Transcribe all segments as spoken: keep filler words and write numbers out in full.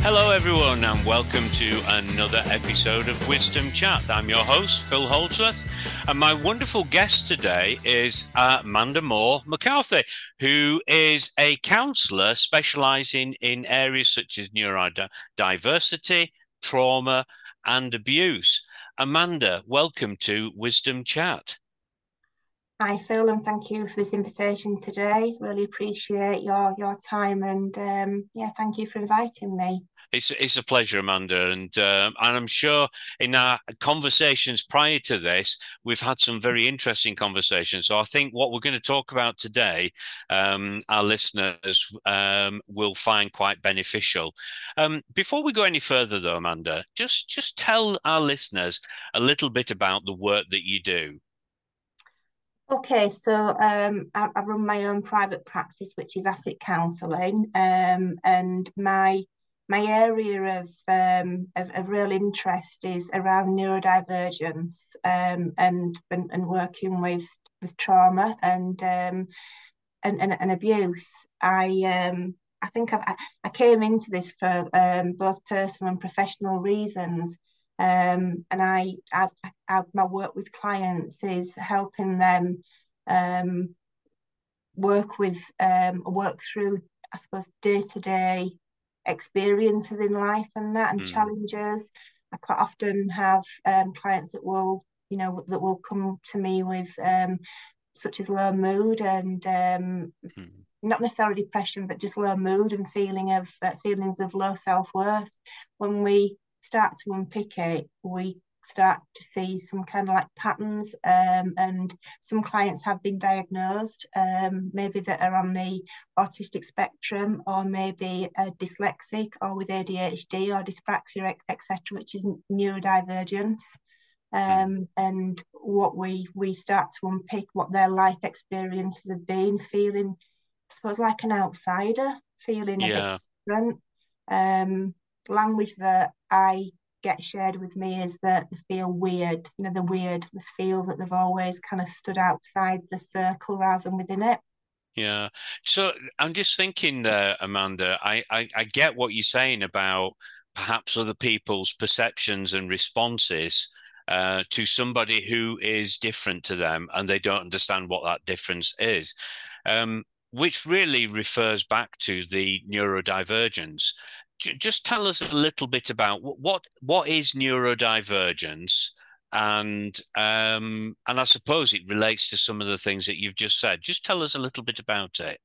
Hello, everyone, and welcome to another episode of Wisdom Chat. I'm your host, Phil Holdsworth, and my wonderful guest today is uh, Amanda Moore McCarthy, who is a counsellor specialising in areas such as neurodiversity, trauma, and abuse. Amanda, welcome to Wisdom Chat. Hi, Phil, and thank you for this invitation today. Really appreciate your your time, and um, yeah, thank you for inviting me. It's it's a pleasure, Amanda, and um, and I'm sure in our conversations prior to this, we've had some very interesting conversations. So I think what we're going to talk about today, um, our listeners um, will find quite beneficial. Um, before we go any further, though, Amanda, just just tell our listeners a little bit about the work that you do. Okay, so um, I, I run my own private practice, which is asset counselling, um, and my my area of, um, of of real interest is around neurodivergence, um, and, and and working with with trauma and um, and, and, and abuse. I um I think I've, I I came into this for um, both personal and professional reasons. Um, and I, I've, I've, my work with clients is helping them um, work with um, work through, I suppose, day to day experiences in life and that and Mm, challenges. I quite often have um, clients that will, you know, that will come to me with um, such as low mood and um, mm, not necessarily depression, but just low mood and feeling of uh, feelings of low self worth. When we start to unpick it, we start to see some kind of like patterns, um, and some clients have been diagnosed, um, maybe that are on the autistic spectrum, or maybe uh, dyslexic, or with A D H D or dyspraxia, et cetera, which is neurodivergence. mm. Um, and what we we start to unpick what their life experiences have been, feeling, I suppose, like an outsider, feeling a bit Yeah. different. Um, language that I get shared with me is that they feel weird, you know, the weird, they feel that they've always kind of stood outside the circle rather than within it. Yeah. So I'm just thinking there, Amanda, I, I, I get what you're saying about perhaps other people's perceptions and responses uh, to somebody who is different to them and they don't understand what that difference is, um, which really refers back to the neurodivergence. J- just tell us a little bit about wh- what what is neurodivergence, and um, and I suppose it relates to some of the things that you've just said. Just tell us a little bit about it.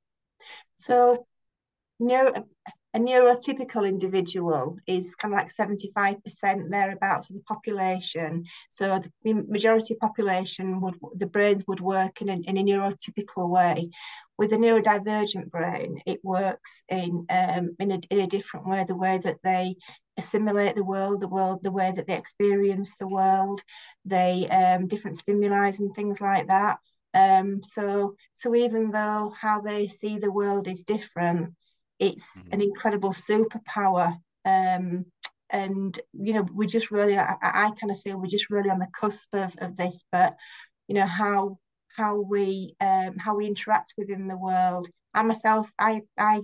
So neuro, a neurotypical individual is kind of like seventy-five percent thereabouts of the population. So the majority population would, the brains would work in a, in a neurotypical way. With a neurodivergent brain, it works in um, in a, in a different way, the way that they assimilate the world, the world, the way that they experience the world, they um, different stimuli and things like that. Um, so so even though how they see the world is different, it's an Mhm. incredible superpower. Um, and you know, we just really, I, I kind of feel we're just really on the cusp of, of this. But you know how how we um, how we interact within the world. I myself, I I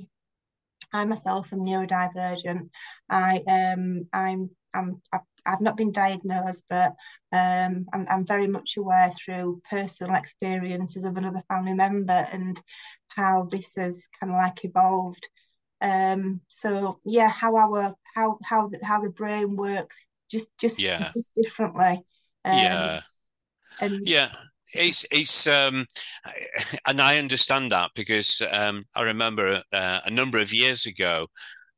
I myself am neurodivergent. I um I'm I'm I've, I've not been diagnosed, but um I'm I'm very much aware through personal experiences of another family member and how this has kind of like evolved. Um, so yeah, how our how how the, how the brain works just just Yeah, just differently. Um, yeah, and yeah. It's it's um, and I understand that because um, I remember uh, a number of years ago,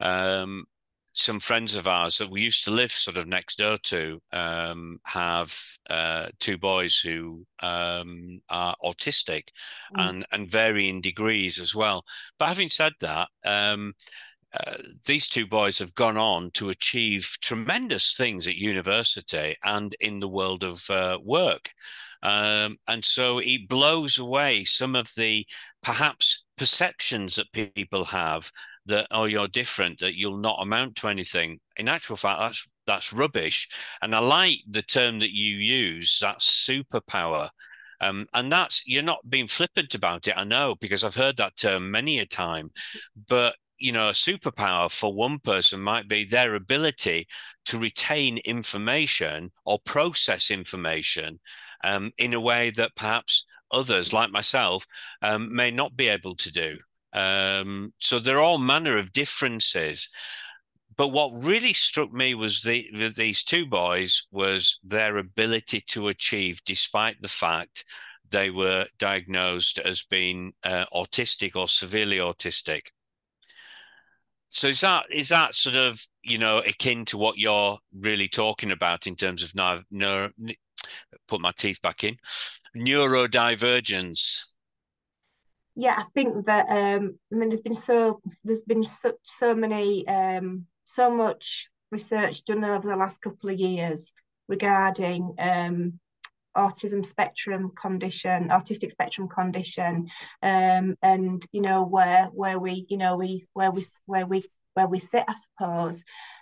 um, some friends of ours that we used to live sort of next door to um, have uh, two boys who um, are autistic mm, and and varying degrees as well. But having said that, um, uh, these two boys have gone on to achieve tremendous things at university and in the world of uh, work. Um, and so it blows away some of the perhaps perceptions that people have that, oh, you're different, that you'll not amount to anything. In actual fact, that's that's rubbish. And I like the term that you use, that superpower. Um, and that's, you're not being flippant about it, I know, because I've heard that term many a time. But you know, a superpower for one person might be their ability to retain information or process information um, in a way that perhaps others, like myself, um, may not be able to do. Um, so there are all manner of differences. But what really struck me was the, the these two boys was their ability to achieve, despite the fact they were diagnosed as being uh, autistic or severely autistic. So is that is that sort of, you know, akin to what you're really talking about in terms of now, neuro, put my teeth back in, neurodivergence? Yeah, I think that um, I mean, there's been so there's been so so many um, so much research done over the last couple of years regarding um, autism spectrum condition, autistic spectrum condition, um, and you know where where we you know we where we where we where we sit, I suppose,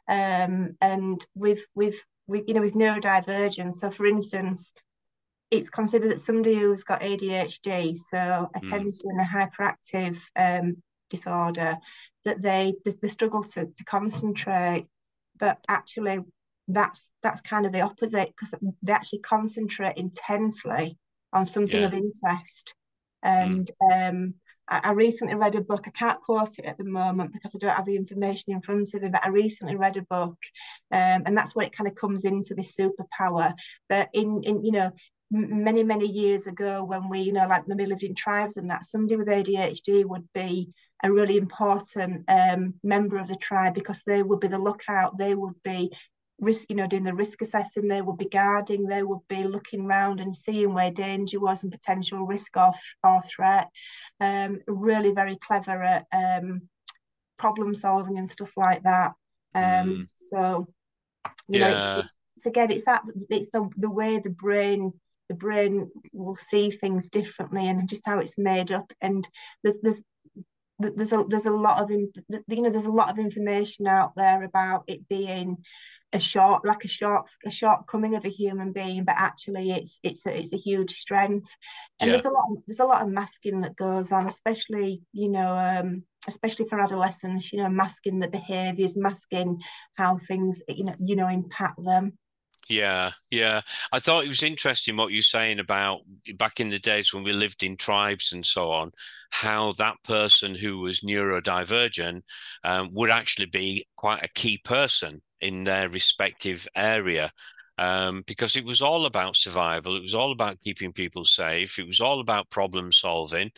um, and with with with you know with neurodivergence. So, for instance, it's considered that somebody who's got A D H D, so Mm, attention and hyperactive um, disorder, that they they struggle to to concentrate, but actually that's that's kind of the opposite because they actually concentrate intensely on something yeah. of interest. Mm, And um, I, I recently read a book. I can't quote it at the moment because I don't have the information in front of me, but I recently read a book, um, and that's where it kind of comes into this superpower. But in in you know many many years ago when we you know like maybe lived in tribes and that, somebody with A D H D would be a really important um, member of the tribe because they would be the lookout, they would be risk you know doing the risk assessing, they would be guarding, they would be looking around and seeing where danger was and potential risk or, or threat. Um, really very clever at um, problem solving and stuff like that. mm, Um, so you know it's, yeah. it's it's again it's that it's the the way the brain the brain will see things differently and just how it's made up. And there's there's there's a there's a lot of in, you know there's a lot of information out there about it being a short like a short a shortcoming of a human being, but actually it's it's a, it's a huge strength. And Yeah. there's a lot of, there's a lot of masking that goes on, especially you know um especially for adolescents, you know masking the behaviors, masking how things you know you know impact them. Yeah, yeah. I thought it was interesting what you're saying about back in the days when we lived in tribes and so on, how that person who was neurodivergent um, would actually be quite a key person in their respective area. Um, because it was all about survival, it was all about keeping people safe, it was all about problem solving.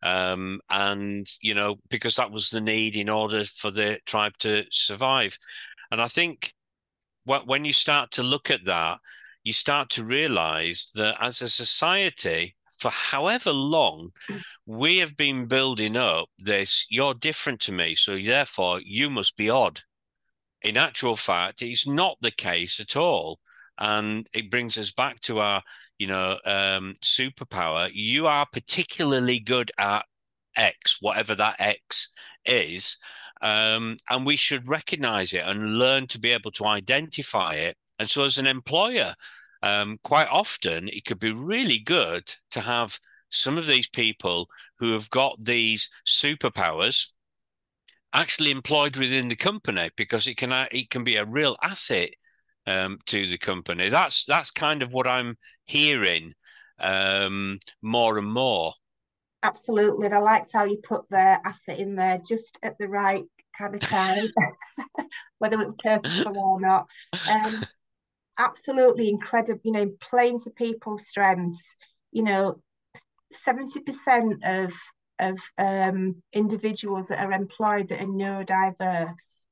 Um, and, you know, because that was the need in order for the tribe to survive. And I think when you start to look at that, you start to realize that as a society, for however long, we have been building up this, you're different to me, so therefore you must be odd. In actual fact, it's not the case at all. And it brings us back to our, you know, um, superpower. You are particularly good at X, whatever that X is. Um, and we should recognize it and learn to be able to identify it. And so, as an employer, um, quite often it could be really good to have some of these people who have got these superpowers actually employed within the company because it can it can be a real asset um, to the company. That's that's kind of what I'm hearing um, more and more. Absolutely, and I liked how you put the asset in there just at the right kind of time, whether it was purposeful or not. Um, absolutely incredible, you know, playing to people's strengths. You know, seventy percent of of um, individuals that are employed that are neurodiverse,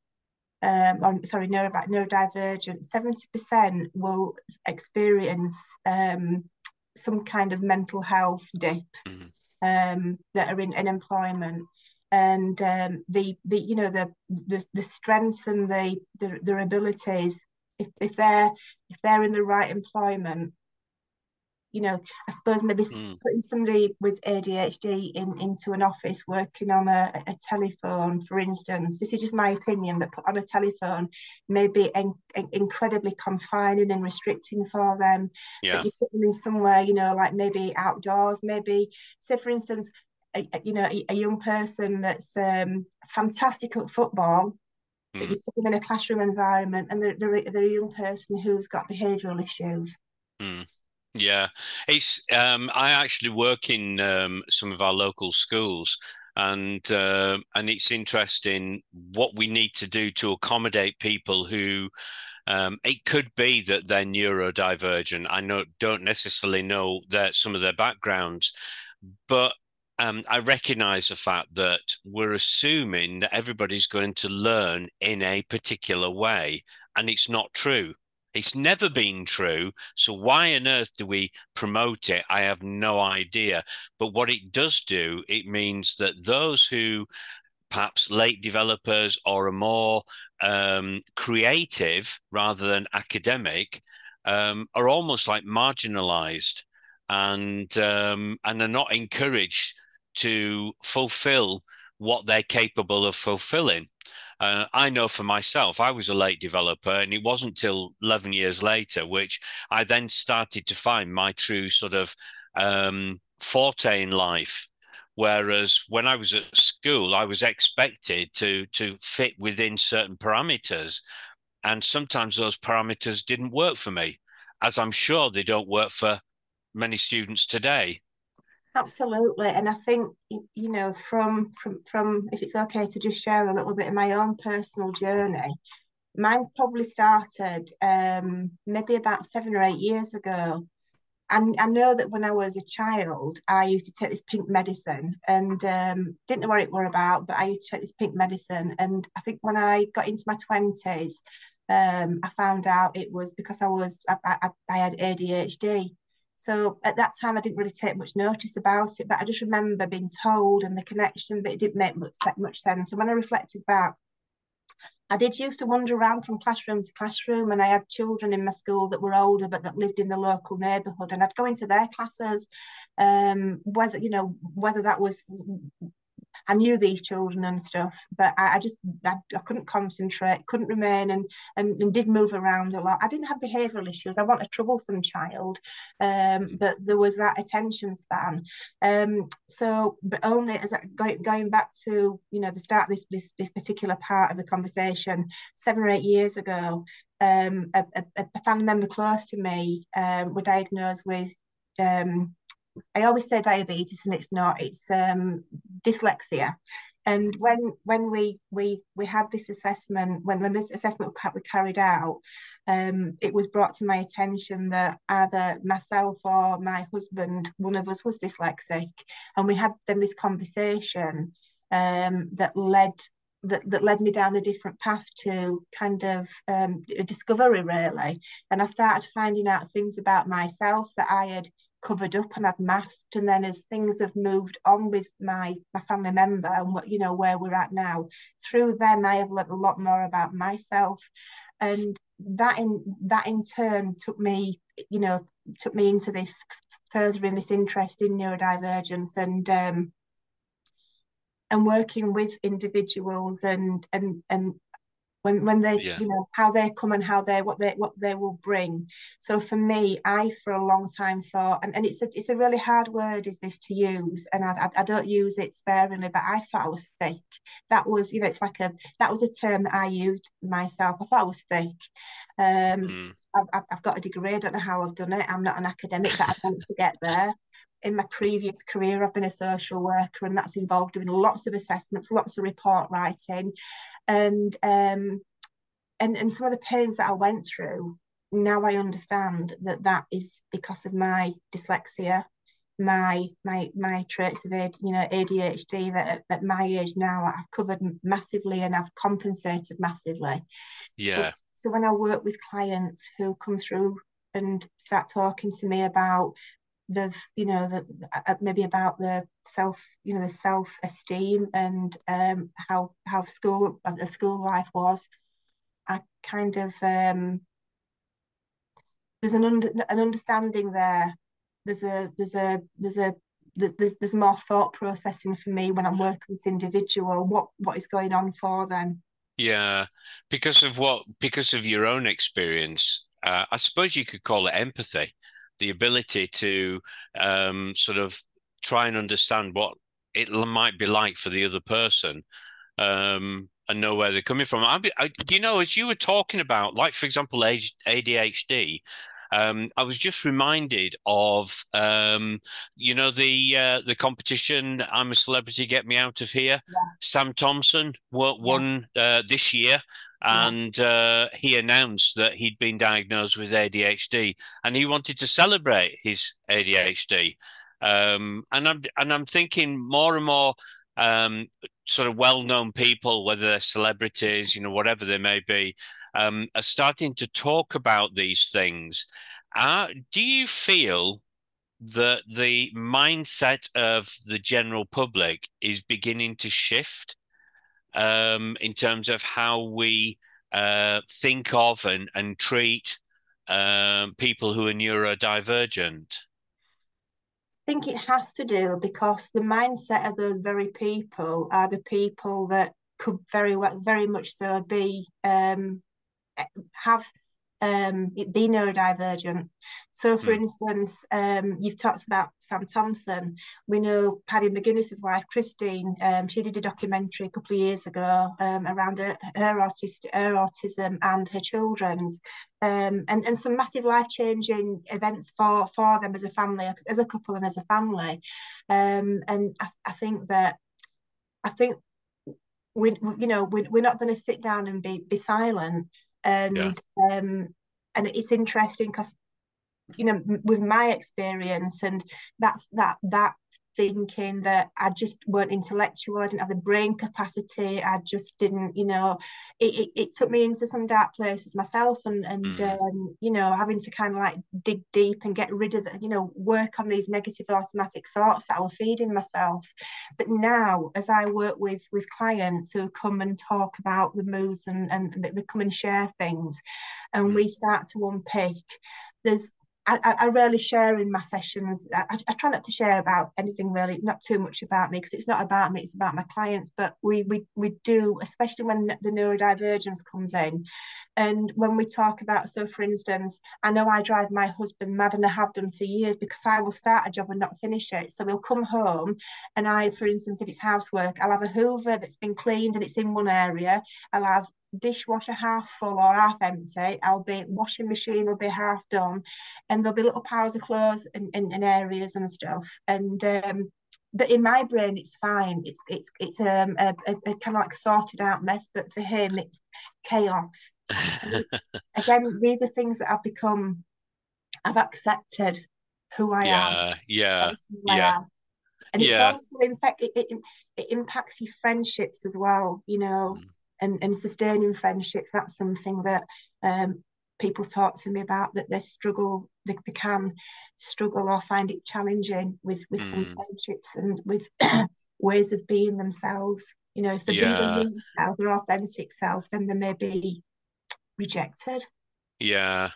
um, or, sorry, neuro, neurodivergent, seventy percent will experience um, some kind of mental health dip Mhm. um, that are in, in employment. And um, the the you know the the, the strengths and the, the their abilities, if, if they're if they're in the right employment, you know, I suppose maybe Mm. putting somebody with A D H D in into an office working on a, a telephone, for instance, this is just my opinion, but put on a telephone may be in, in, incredibly confining and restricting for them. But Yeah. you put them in somewhere, you know, like maybe outdoors, maybe, say, for instance, a, you know a, a young person that's um, fantastic at football, that mm. you put them in a classroom environment, and they're, they're, they're a young person who's got behavioural issues. Mm. Yeah, it's um, I actually work in um, some of our local schools, and uh, and it's interesting what we need to do to accommodate people who um, it could be that they're neurodivergent. I know don't necessarily know that some of their backgrounds, but um, I recognize the fact that we're assuming that everybody's going to learn in a particular way, and it's not true. It's never been true. So why on earth do we promote it? I have no idea. But what it does do, it means that those who perhaps late developers or are more um, creative rather than academic um, are almost like marginalized and um, and are not encouraged to fulfill what they're capable of fulfilling. Uh, I know for myself, I was a late developer, and it wasn't till eleven years later, which I then started to find my true sort of um, forte in life. Whereas when I was at school, I was expected to to fit within certain parameters, and sometimes those parameters didn't work for me, as I'm sure they don't work for many students today. Absolutely, and I think you know from from from if it's okay to just share a little bit of my own personal journey. Mine probably started um, maybe about seven or eight years ago. And I know that when I was a child, I used to take this pink medicine and um, didn't know what it were about, but I used to take this pink medicine. And I think when I got into my twenties, um, I found out it was because I was I, I, I had A D H D. So at that time, I didn't really take much notice about it, but I just remember being told and the connection, but it didn't make much, much sense. And when I reflected back, I did used to wander around from classroom to classroom, and I had children in my school that were older but that lived in the local neighbourhood, and I'd go into their classes, um, whether you know whether that was I knew these children and stuff, but I, I just I, I couldn't concentrate, couldn't remain, and, and and did move around a lot. I didn't have behavioural issues. I wasn't a troublesome child, um, but there was that attention span. Um, so, but only as I, going going back to you know the start of this this this particular part of the conversation, seven or eight years ago, um, a, a, a family member close to me um, were diagnosed with. Um, I always say diabetes, and it's not. It's um, dyslexia. And when when we we we had this assessment, when when this assessment was carried out, um, it was brought to my attention that either myself or my husband, one of us was dyslexic, and we had then this conversation um, that led that, that led me down a different path to kind of um, a discovery, really. And I started finding out things about myself that I had covered up and I'd masked. And then as things have moved on with my my family member and what you know where we're at now, through them I have learned a lot more about myself. And that in that in turn took me, you know, took me into this furthering this interest in neurodivergence and um and working with individuals and and and when when they Yeah. you know how they come and how they what they what they will bring. So for me, I for a long time thought, and, and it's a it's a really hard word is this to use, and I, I I don't use it sparingly, but I thought I was thick. That was you know it's like a that was a term that I used myself. I thought I was thick. um Mm. I've, I've got a degree. I don't know how I've done it. I'm not an academic, but I managed to get there. In my previous career, I've been a social worker, and that's involved doing lots of assessments, lots of report writing, and um, and and some of the pains that I went through. Now I understand that that is because of my dyslexia, my my my traits of you know A D H D that at, at my age now I've covered massively and I've compensated massively. So Yeah. so when I work with clients who come through and start talking to me about the you know the uh, maybe about the self you know the self esteem and um how how school uh, the school life was, I kind of um there's an under, an understanding there. There's a there's a there's a there's there's more thought processing for me when I'm working with this individual. What what is going on for them? Yeah. Because of what, because of your own experience, uh, I suppose you could call it empathy, the ability to um, sort of try and understand what it might be like for the other person, um, and know where they're coming from. I, I, you know, as you were talking about, like for example, A D H D, um, I was just reminded of, um, you know, the uh, the competition. I'm a Celebrity, Get Me Out of Here. Yeah, Sam Thompson won, yeah, won uh, this year, yeah. and uh, he announced that he'd been diagnosed with A D H D, and he wanted to celebrate his A D H D. Um, and I'm and I'm thinking more and more. Um, Sort of well-known people, whether they're celebrities, you know, whatever they may be, um, are starting to talk about these things. Uh, do you feel that the mindset of the general public is beginning to shift, um, in terms of how we uh, think of and, and treat um, people who are neurodivergent? I think it has to do because the mindset of those very people are the people that could very well, very much so be um, have um, be neurodivergent. So, for Hmm. instance, um, you've talked about Sam Thompson. We know Paddy McGuinness's wife, Christine. Um, she did a documentary a couple of years ago um, around her, her, autist, her autism and her children's, um, and and some massive life changing events for for them as a family, as a couple, and as a family. Um, and I, I think that I think we, you know, we, we're not going to sit down and be be silent. Yeah. And um, and it's interesting because, you know, with my experience and that that that thinking that I just weren't intellectual, I didn't have the brain capacity, I just didn't, you know, it, it, it took me into some dark places myself, and and Mm. um, you know, having to kind of like dig deep and get rid of the, you know, work on these negative automatic thoughts that I was feeding myself. But now, as I work with with clients who come and talk about the moods, and and they come and share things, and Mm. we start to unpick, there's I, I rarely share in my sessions. I, I try not to share about anything really, not too much about me, because it's not about me, it's about my clients. But we we we do, especially when the neurodivergence comes in, and when we talk about, so for instance, I know I drive my husband mad, and I have done for years, because I will start a job and not finish it. So we'll come home, and I, for instance, if it's housework, I'll have a Hoover that's been cleaned and it's in one area. I'll have dishwasher half full or half empty. I'll be washing machine will be half done, and there'll be little piles of clothes in, in, in areas and stuff. And um, but in my brain, it's fine. It's it's it's um, a, a, a kind of like sorted out mess. But for him, it's chaos. And again, these are things that I've become. I've accepted who I am Yeah, yeah, and who I yeah, am. And it's yeah. also in fact it, it, it impacts your friendships as well, you know, Mm. and, and sustaining friendships. That's something that um, people talk to me about, that they struggle, they, they can struggle or find it challenging with with some Mm. friendships, and with ways of being themselves. You know, if they be their Yeah, real self, their authentic self, then they may be rejected. yeah.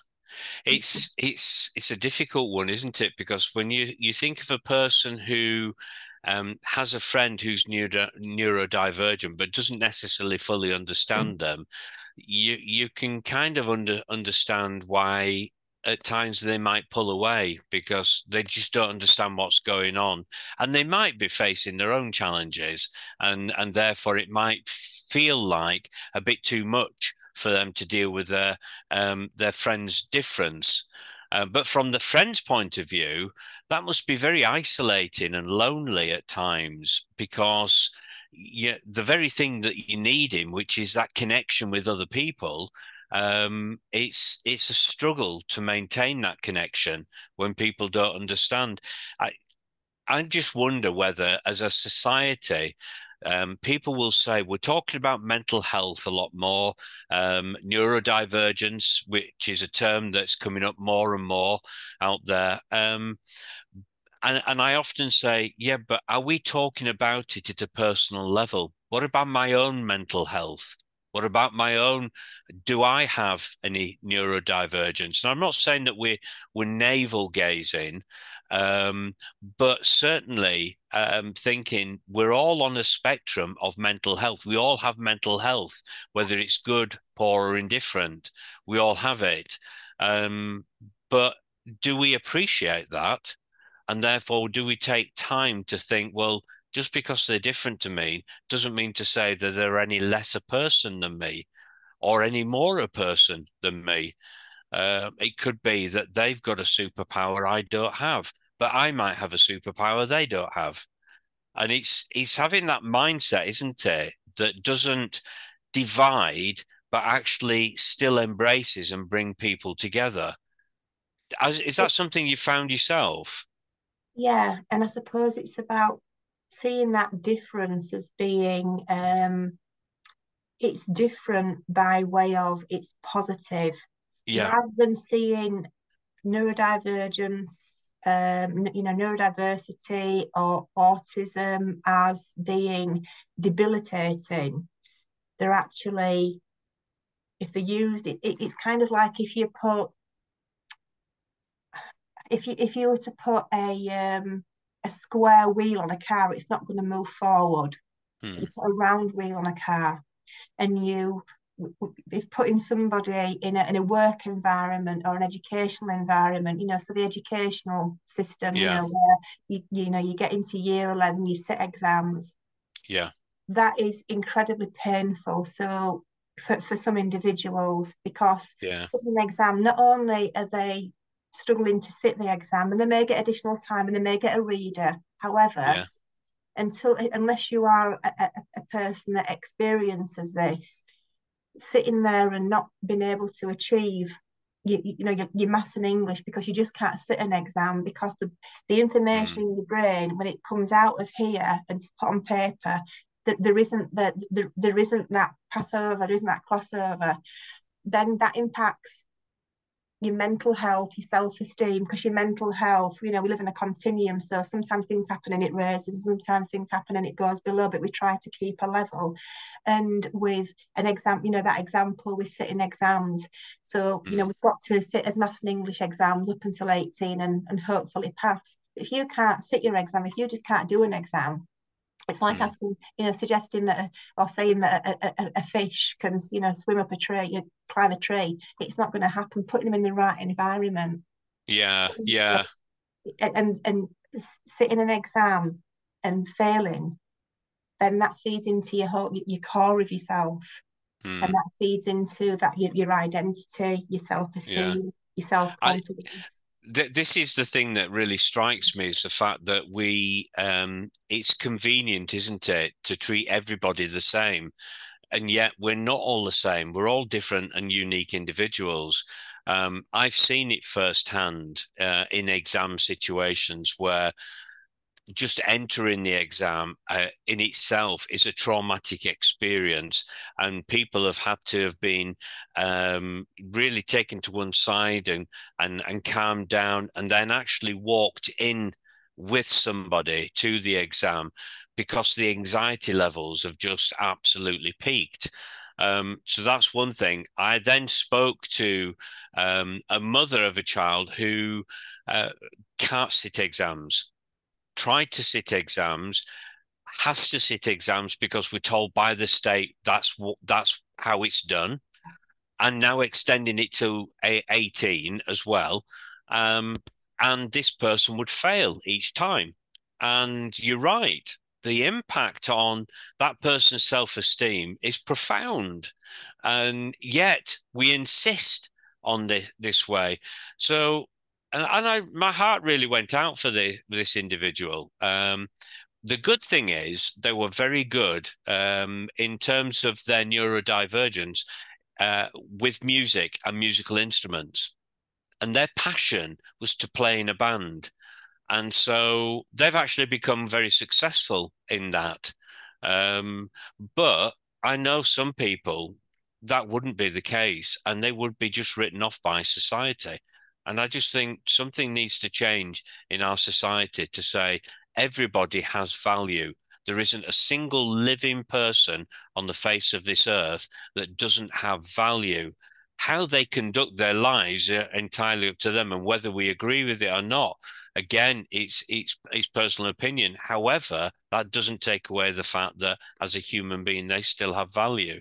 It's it's it's a difficult one, isn't it? Because when you you think of a person who um, has a friend who's neuro, neurodivergent but doesn't necessarily fully understand them, you you can kind of under understand why at times they might pull away because they just don't understand what's going on, and they might be facing their own challenges, and and therefore it might feel like a bit too much for them to deal with their um, their friend's difference. Uh, but from the friend's point of view, that must be very isolating and lonely at times because yeah, the very thing that you need in, which is that connection with other people, um, it's it's a struggle to maintain that connection when people don't understand. I I just wonder whether, as a society, um, people will say we're talking about mental health a lot more, um, neurodivergence, which is a term that's coming up more and more out there. Um, and, and I often say, yeah, but are we talking about it at a personal level? What about my own mental health? What about my own? Do I have any neurodivergence? And I'm not saying that we're we're navel gazing, um, but certainly um, thinking we're all on a spectrum of mental health. We all have mental health, whether it's good, poor, or indifferent. We all have it. Um, but do we appreciate that? And therefore, do we take time to think, well, Just because they're different to me doesn't mean to say that they're any less a person than me or any more a person than me. Uh, it could be that they've got a superpower I don't have, but I might have a superpower they don't have. And it's it's having that mindset, isn't it, that doesn't divide, but actually still embraces and bring people together. Is that something you found yourself? Yeah, and I suppose it's about seeing that difference as being um it's different by way of it's positive, Yeah, rather than seeing neurodivergence, um, you know, neurodiversity or autism as being debilitating. They're actually, if they're used, it, it, it's kind of like if you put, if you if you were to put a um, a square wheel on a car, it's not going to move forward. hmm. You put a round wheel on a car, and you if putting somebody in a, in a work environment or an educational environment, you know, so the educational system, you Yeah, know, where you, you know, you get into year eleven, you sit exams, yeah, that is incredibly painful. So for, for some individuals, because yeah, sitting an exam, not only are they struggling to sit the exam and they may get additional time and they may get a reader. However, yeah. until unless you are a, a, a person that experiences this, sitting there and not being able to achieve you, you know your, your maths and English because you just can't sit an exam because the, the information Mm, in your brain when it comes out of here and put on paper that there isn't that there, there isn't that passover, there isn't that crossover, then that impacts your mental health, your self-esteem, because your mental health, you know, we live in a continuum. So sometimes things happen and it raises, sometimes things happen and it goes below, but we try to keep a level. And with an exam, you know, that example with sitting exams. So, you know, mm, we've got to sit as maths and English exams up until eighteen and, and hopefully pass. If you can't sit your exam, if you just can't do an exam, it's like mm. asking, you know, suggesting that or saying that a, a, a fish can, you know, swim up a tree, climb a tree. It's not going to happen. Putting them in the right environment, Yeah, yeah. and and, and sitting an exam and failing, then that feeds into your whole your core of yourself, and Mm, that feeds into that your, your identity, your self yeah. esteem, your self I confidence. th This is the thing that really strikes me is the fact that we um it's convenient, isn't it, to treat everybody the same. And yet we're not all the same. We're all different and unique individuals. Um, I've seen it firsthand uh, in exam situations where just entering the exam uh, in itself is a traumatic experience, and people have had to have been um, really taken to one side and and and calmed down, and then actually walked in with somebody to the exam because the anxiety levels have just absolutely peaked. Um, so that's one thing. I then spoke to um, a mother of a child who uh, can't sit exams, tried to sit exams, has to sit exams because we're told by the state that's what that's how it's done, and now extending it to a eighteen as well. Um, and this person would fail each time. And you're right, the impact on that person's self-esteem is profound. And yet we insist on this this way. So and, and I my heart really went out for the, this individual. Um, the good thing is they were very good um, in terms of their neurodivergence uh, with music and musical instruments. And their passion was to play in a band. And so they've actually become very successful in that. Um, but I know some people that wouldn't be the case and they would be just written off by society. And I just think something needs to change in our society to say everybody has value. There isn't a single living person on the face of this earth that doesn't have value. How they conduct their lives are entirely up to them, and whether we agree with it or not, again, it's it's it's personal opinion. However, that doesn't take away the fact that as a human being, they still have value,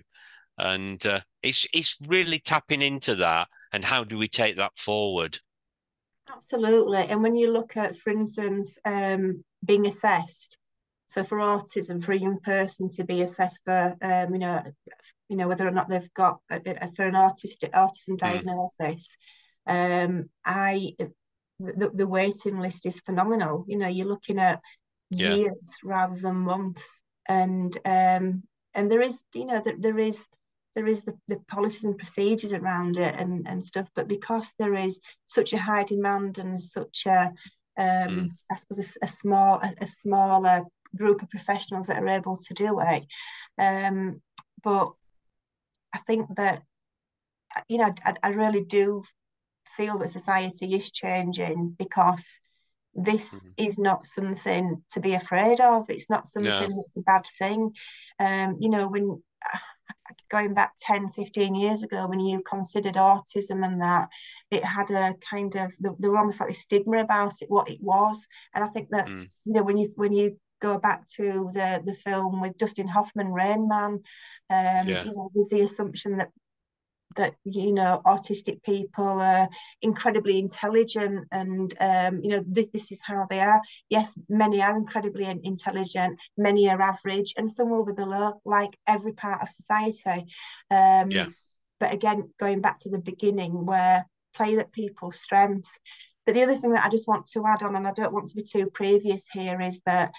and uh, it's it's really tapping into that. And how do we take that forward? Absolutely. And when you look at, for instance, um, being assessed, So for autism, for a young person to be assessed for, um, you know, you know whether or not they've got a, a, for an autistic autism Mm. diagnosis, um, I the, the waiting list is phenomenal. You know, you're looking at Yeah. years rather than months, and um, and there is, you know, there, there is there is the, the policies and procedures around it and, and stuff, but because there is such a high demand and such a Mm. um, I suppose a, a small a, a smaller group of professionals that are able to do it, um, but I think that, you know, I, I really do feel that society is changing, because this Mm. is not something to be afraid of. It's not No. something that's a bad thing. Um, you know, when going back ten, fifteen years ago, when you considered autism and that, it had a kind of, there were almost like a stigma about it, what it was. And I think that, Mm. you know, when you when you go back to the the film with Dustin Hoffman, Rain Man, um, Yeah. you know, there's the assumption that that you know autistic people are incredibly intelligent, and um, you know this, this is how they are. Yes, many are incredibly intelligent, many are average, and some will be below, like every part of society. Yeah. Um, but again, going back to the beginning, where play at people's strengths. But the other thing that I just want to add on, and I don't want to be too previous here, is that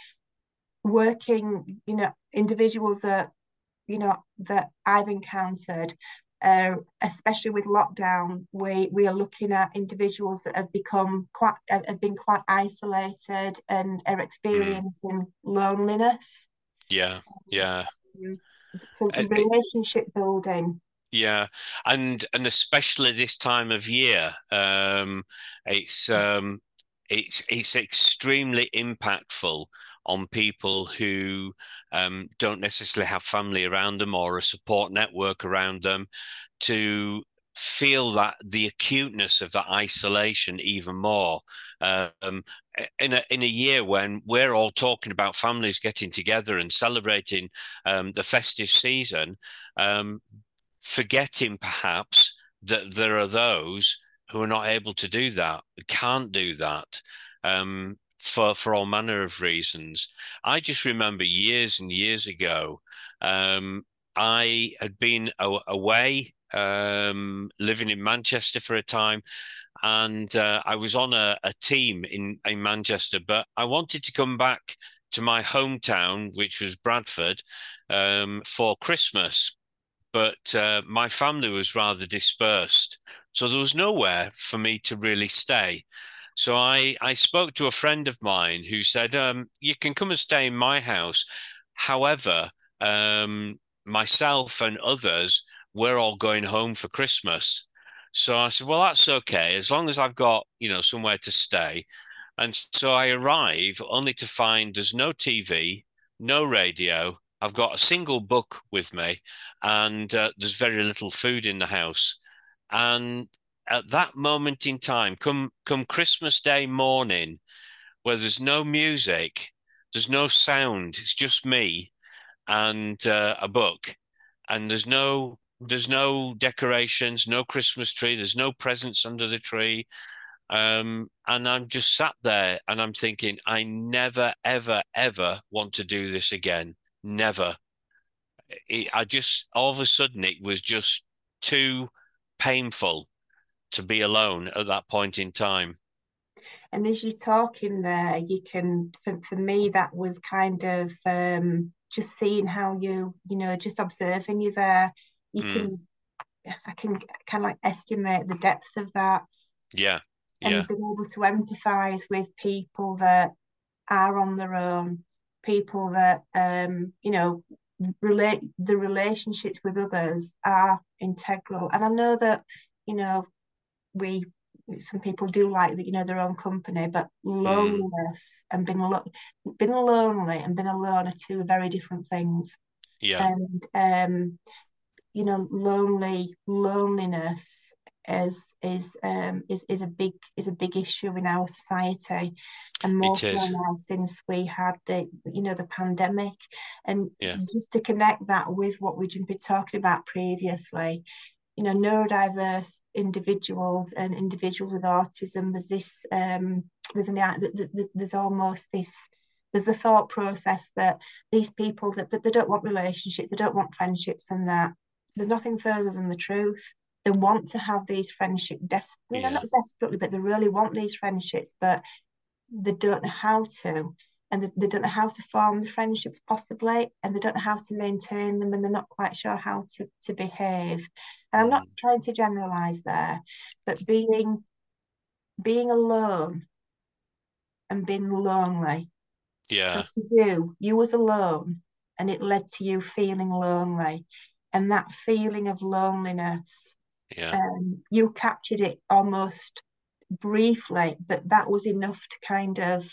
working, you know, individuals that you know that I've encountered, uh, especially with lockdown, we we are looking at individuals that have become quite have been quite isolated and are Mm. experiencing loneliness. Yeah. Yeah. Um, so Uh, it- relationship building. yeah, and and especially this time of year, um, it's um, it's it's extremely impactful on people who um, don't necessarily have family around them or a support network around them, to feel that the acuteness of that isolation even more. Um, in a in a year when we're all talking about families getting together and celebrating um, the festive season, um, forgetting perhaps that there are those who are not able to do that, can't do that, um, for for all manner of reasons. I just remember years and years ago, um, I had been a- away, um, living in Manchester for a time, and uh, I was on a, a team in in Manchester, but I wanted to come back to my hometown, which was Bradford, um, for Christmas, but uh, my family was rather dispersed. So there was nowhere for me to really stay. So I, I spoke to a friend of mine who said, um, you can come and stay in my house. However, um, myself and others, we're all going home for Christmas. So I said, well, that's okay, as long as I've got, you know, somewhere to stay. And so I arrive only to find there's no T V, no radio. I've got a single book with me, and uh, there's very little food in the house. And at that moment in time, come come Christmas Day morning, where there's no music, there's no sound, it's just me and uh, a book, and there's no there's no decorations, no Christmas tree, there's no presents under the tree. Um, and I'm just sat there and I'm thinking, I never, ever, ever want to do this again. Never. It, I just, all of a sudden, it was just too painful to be alone at that point in time. And as you're talking there, you can, for, for me, that was kind of um, just seeing how you, you know, just observing you there. You Mm, can, I can kind of like estimate the depth of that, yeah, yeah, and being able to empathize with people that are on their own, people that, um, you know, relate, the relationships with others are integral. And I know that, you know, we some people do like that, you know, their own company, but mm, loneliness and being lo- being lonely and being alone are two very different things. yeah. And um, you know, lonely loneliness is is um is is a big is a big issue in our society, and more It so is. now since we had the, you know, the pandemic. And Yeah. just to connect that with what we've been talking about previously, you know, neurodiverse individuals and individuals with autism, there's this um there's an there's, there's almost this there's the thought process that these people that, that they don't want relationships, they don't want friendships, and that there's nothing further than the truth. They want to have these friendships, des- you know, Yeah. not desperately, but they really want these friendships, but they don't know how to, and they, they don't know how to form the friendships possibly, and they don't know how to maintain them, and they're not quite sure how to, to behave. And I'm not Mm. trying to generalize there, but being being alone and being lonely. So Yeah. for you, you was alone, and it led to you feeling lonely. And that feeling of loneliness, Yeah. um, you captured it almost briefly, but that was enough to kind of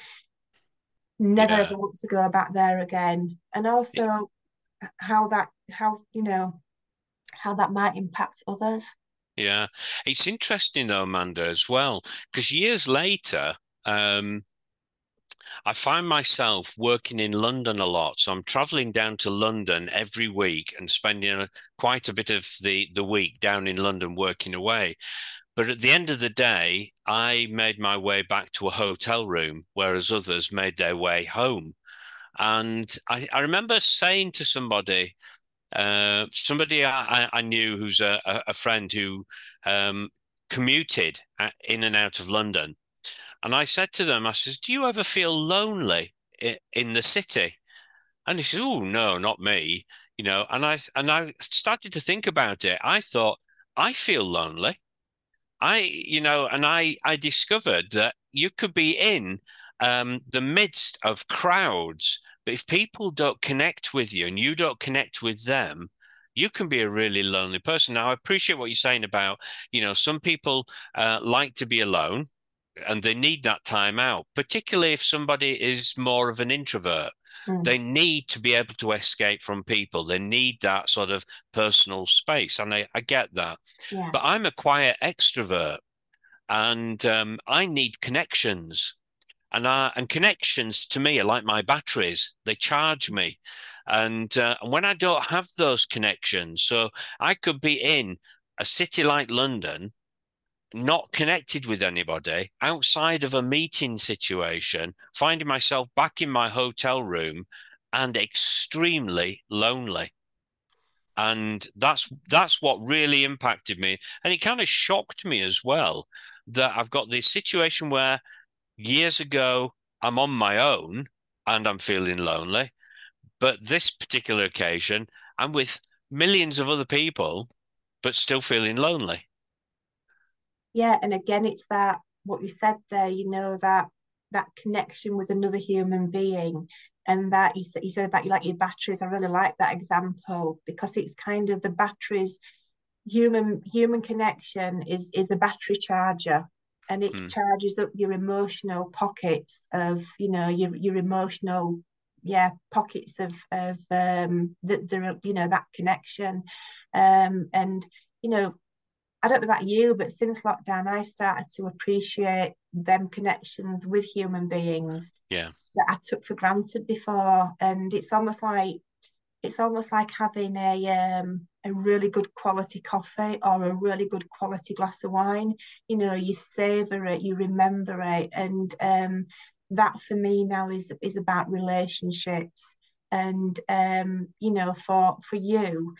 never Yeah. ever want to go back there again. And also how that, how, you know, how that might impact others. Yeah. It's interesting though, Amanda, as well, because years later, um, I find myself working in London a lot. So I'm traveling down to London every week and spending a, quite a bit of the, the week down in London working away. But at the end of the day, I made my way back to a hotel room, whereas others made their way home. And I, I remember saying to somebody, uh, somebody I, I knew who's a, a friend who um, commuted uh, in and out of London. And I said to them, I says, do you ever feel lonely in the city? And he says, oh, no, not me. You know, and I and I started to think about it. I thought, I feel lonely. I, you know, and I I discovered that you could be in um, the midst of crowds, but if people don't connect with you and you don't connect with them, you can be a really lonely person. Now, I appreciate what you're saying about, you know, some people uh, like to be alone and they need that time out, particularly if somebody is more of an introvert. Mm. They need to be able to escape from people. They need that sort of personal space. And I, I get that. Yeah. But I'm a quiet extrovert and um, I need connections. And, I, and connections to me are like my batteries, they charge me. And, uh, and when I don't have those connections, so I could be in a city like London not connected with anybody outside of a meeting situation, finding myself back in my hotel room and extremely lonely. And that's that's what really impacted me. And it kind of shocked me as well that I've got this situation where years ago I'm on my own and I'm feeling lonely. But this particular occasion, I'm with millions of other people, but still feeling lonely. Yeah, and again, it's that what you said there, you know, that that connection with another human being, and that you said you said about you like your batteries. I really like that example because it's kind of the batteries. Human human connection is is the battery charger, and it Hmm. charges up your emotional pockets of, you know, your your emotional, yeah, pockets of of um that there, you know, that connection, um and you know, I don't know about you, but since lockdown, I started to appreciate them connections with human beings Yeah. that I took for granted before. And it's almost like it's almost like having a um a really good quality coffee or a really good quality glass of wine. You know, you savor it, you remember it, and um that for me now is is about relationships. And um, you know, for for you,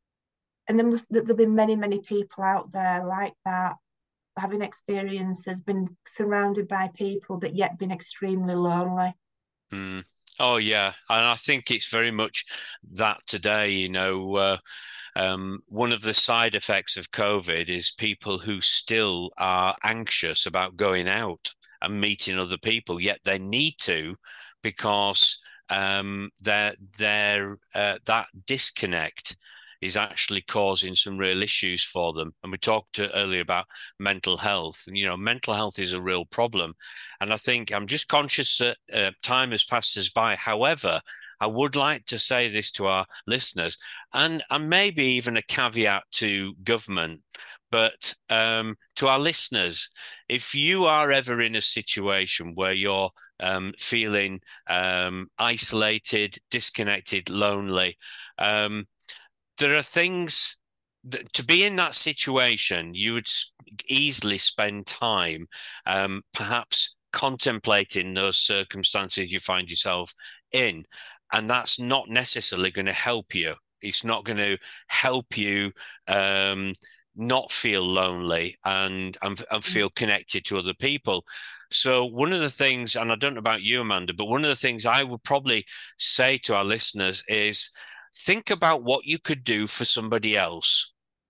and there must there'll be many many people out there like that, having experiences, been surrounded by people but yet been extremely lonely. Mm. Oh yeah, and I think it's very much that today. You know, uh, um, one of the side effects of COVID is people who still are anxious about going out and meeting other people, yet they need to because um, they're, they're, uh, that disconnect is actually causing some real issues for them. And we talked to, earlier about mental health. And, you know, mental health is a real problem. And I think I'm just conscious that uh, time has passed us by. However, I would like to say this to our listeners, and and maybe even a caveat to government, but um, to our listeners, if you are ever in a situation where you're um, feeling um, isolated, disconnected, lonely, um, there are things that, to be in that situation, you would easily spend time, um, perhaps contemplating those circumstances you find yourself in. And that's not necessarily going to help you. It's not going to help you um, not feel lonely and, and, and feel connected to other people. So one of the things, and I don't know about you, Amanda, but one of the things I would probably say to our listeners is think about what you could do for somebody else.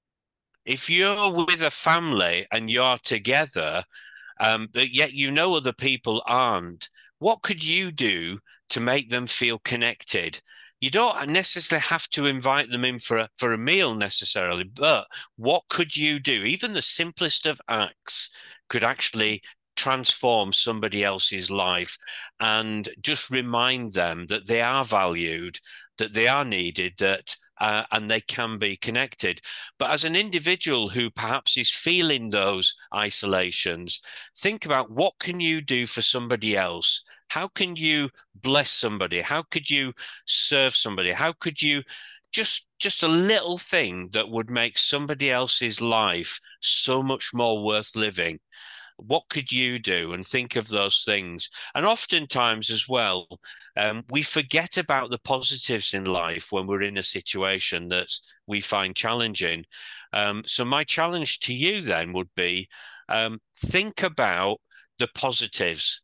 If you're with a family and you're together, um, but yet you know other people aren't, what could you do to make them feel connected? You don't necessarily have to invite them in for a, for a meal necessarily, but what could you do? Even the simplest of acts could actually transform somebody else's life and just remind them that they are valued, that they are needed, that uh, and they can be connected. But as an individual who perhaps is feeling those isolations, think about what can you do for somebody else? How can you bless somebody? How could you serve somebody? How could you just just a little thing that would make somebody else's life so much more worth living? What could you do? And think of those things. And oftentimes as well, um, we forget about the positives in life when we're in a situation that we find challenging. Um, so my challenge to you then would be, um, think about the positives.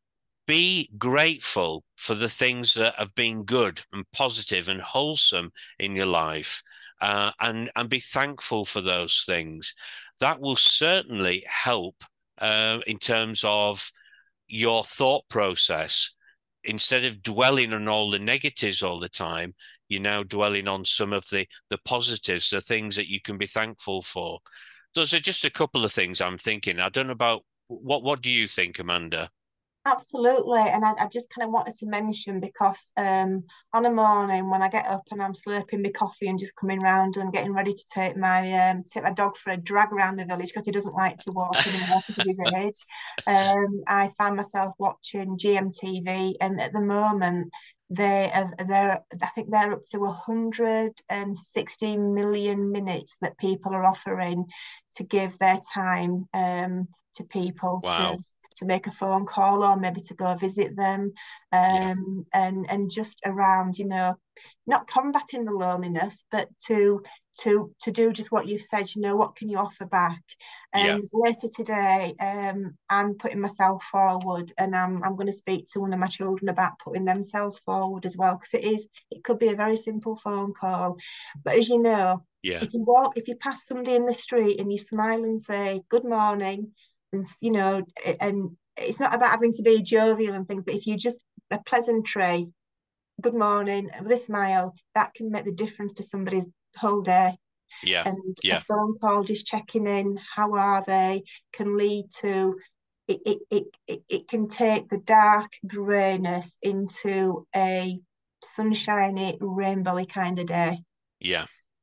Be grateful for the things that have been good and positive and wholesome in your life, uh, and, and be thankful for those things. That will certainly help uh, in terms of your thought process. Instead of dwelling on all the negatives all the time, you're now dwelling on some of the, the positives, the things that you can be thankful for. Those are just a couple of things I'm thinking. I don't know about what, what do you think, Amanda? Absolutely, and I, I just kind of wanted to mention because um, on a morning when I get up and I'm slurping my coffee and just coming round and getting ready to take my um, take my dog for a drag around the village because he doesn't like to walk anymore because of his age, um, I find myself watching G M T V, and at the moment they have they're I think they're up to one hundred sixty million minutes that people are offering to give their time um, to people to Wow. to make a phone call or maybe to go visit them, Yeah. um, and and just around, you know, not combating the loneliness, but to to to do just what you've said. You know, what can you offer back? Yeah. And later today, um, I'm putting myself forward, and I'm I'm going to speak to one of my children about putting themselves forward as well, because it is it could be a very simple phone call, but as you know, Yeah. if you walk, if you pass somebody in the street and you smile and say good morning, and you know, and it's not about having to be jovial and things, but if you just a pleasantry, good morning with a smile, that can make the difference to somebody's whole day. Yeah. And a Yeah. phone call, just checking in, how are they, can lead to it. It it it, it can take the dark greyness into a sunshiny, rainbowy kind of day. Yeah.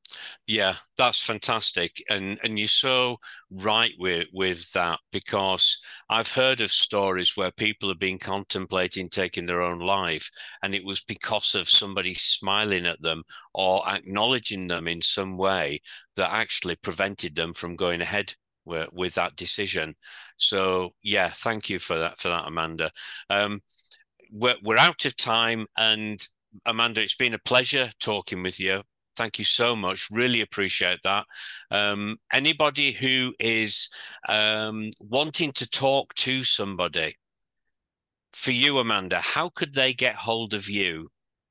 Yeah, that's fantastic. And and you're so right with with that, because I've heard of stories where people have been contemplating taking their own life, and it was because of somebody smiling at them or acknowledging them in some way that actually prevented them from going ahead with, with that decision. So yeah, thank you for that for that, Amanda. Um, we're we're out of time, and Amanda, it's been a pleasure talking with you. Thank you so much. Really appreciate that. Um, anybody who is um, wanting to talk to somebody, for you, Amanda, how could they get hold of you?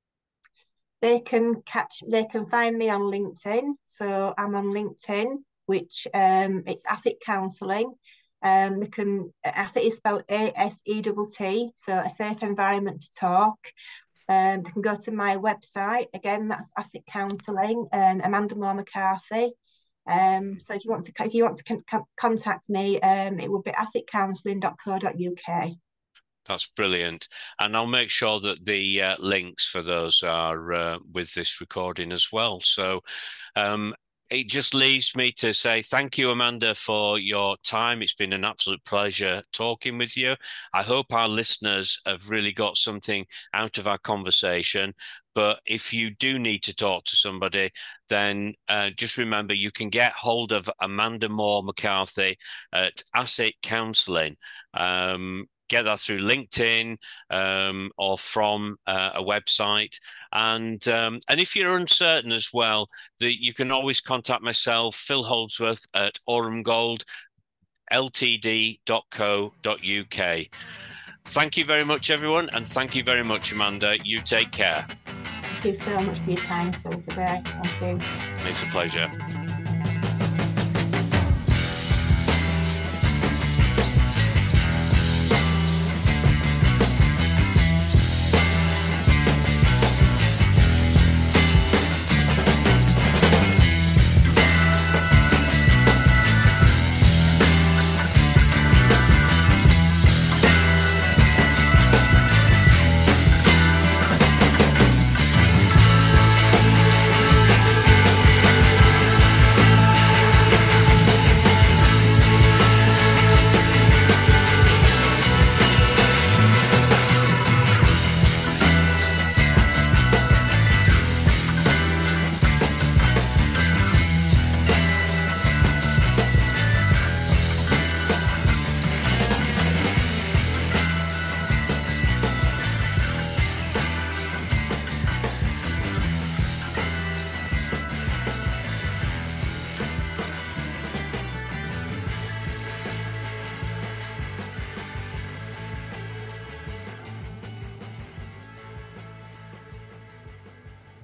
They can catch, they can find me on LinkedIn. So I'm on LinkedIn, which um, it's Asset Counselling. Um, they can Asset is spelled A S E T T, so a safe environment to talk. Um, they can go to my website again. That's Asset Counselling and Amanda Moore McCarthy. Um, so if you want to if you want to con contact me, um, it would be asset counselling dot co dot U K. That's brilliant. And I'll make sure that the uh, links for those are uh, with this recording as well. So um, it just leaves me to say thank you, Amanda, for your time. It's been an absolute pleasure talking with you. I hope our listeners have really got something out of our conversation. But if you do need to talk to somebody, then uh, just remember you can get hold of Amanda Moore McCarthy at Asset Counselling. Um, get that through LinkedIn um, or from uh, a website. And um, and if you're uncertain as well, that you can always contact myself, Phil Holdsworth, at Aurum Gold L T D dot co dot U K. Thank you very much, everyone, and thank you very much, Amanda. You take care. Thank you so much for your time, Phil, today. Thank you. It's a pleasure.